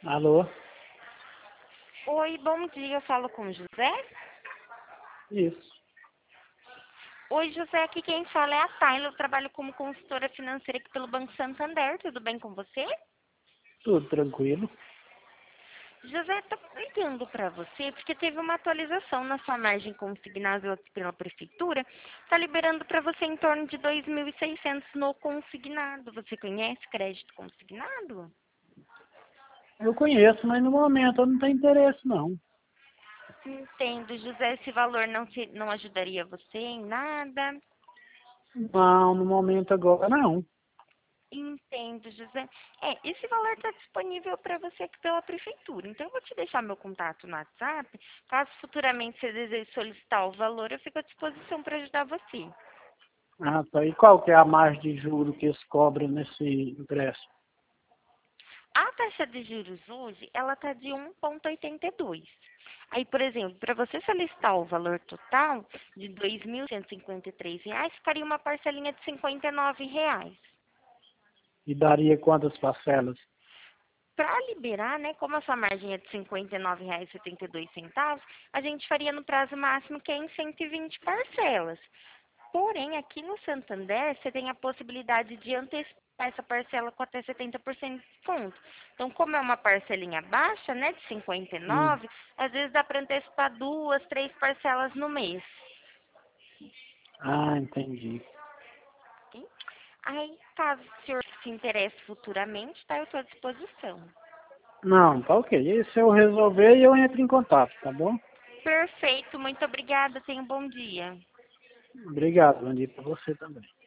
Alô? Oi, bom dia. Eu falo com o José. Isso. Oi, José. Aqui quem fala é a Tayla. Eu trabalho como consultora financeira aqui pelo Banco Santander. Tudo bem com você? Tudo tranquilo. José, estou ligando para você porque teve uma atualização na sua margem consignada aqui pela prefeitura. Está liberando para você em torno de 2.600 no consignado. Você conhece crédito consignado? Eu conheço, mas no momento eu não tenho interesse, não. Entendo, José. Esse valor não ajudaria você em nada? Não, no momento agora não. Entendo, José. Esse valor está disponível para você aqui pela prefeitura. Então, eu vou te deixar meu contato no WhatsApp. Caso futuramente você deseje solicitar o valor, eu fico à disposição para ajudar você. Ah, tá. E qual que é a margem de juro que eles cobram nesse ingresso? A taxa de juros hoje, ela está de 1,82. Aí, por exemplo, para você solicitar o valor total de R$ 2.153, ficaria uma parcelinha de R$ 59. E daria quantas parcelas? Para liberar, né, como a sua margem é de R$ 59,72, a gente faria no prazo máximo que é em 120 parcelas. Porém, aqui no Santander, você tem a possibilidade de antecipar essa parcela com até 70% de desconto. Então, como é uma parcelinha baixa, né, de Hum. 59, às vezes dá para antecipar 2, 3 parcelas no mês. Ah, entendi. Ok? Aí, caso o senhor se interesse futuramente, tá, eu estou à disposição. Não, tá ok. E se eu resolver, eu entro em contato, tá bom? Perfeito, muito obrigada, tenha um bom dia. Obrigado, bom dia pra você também.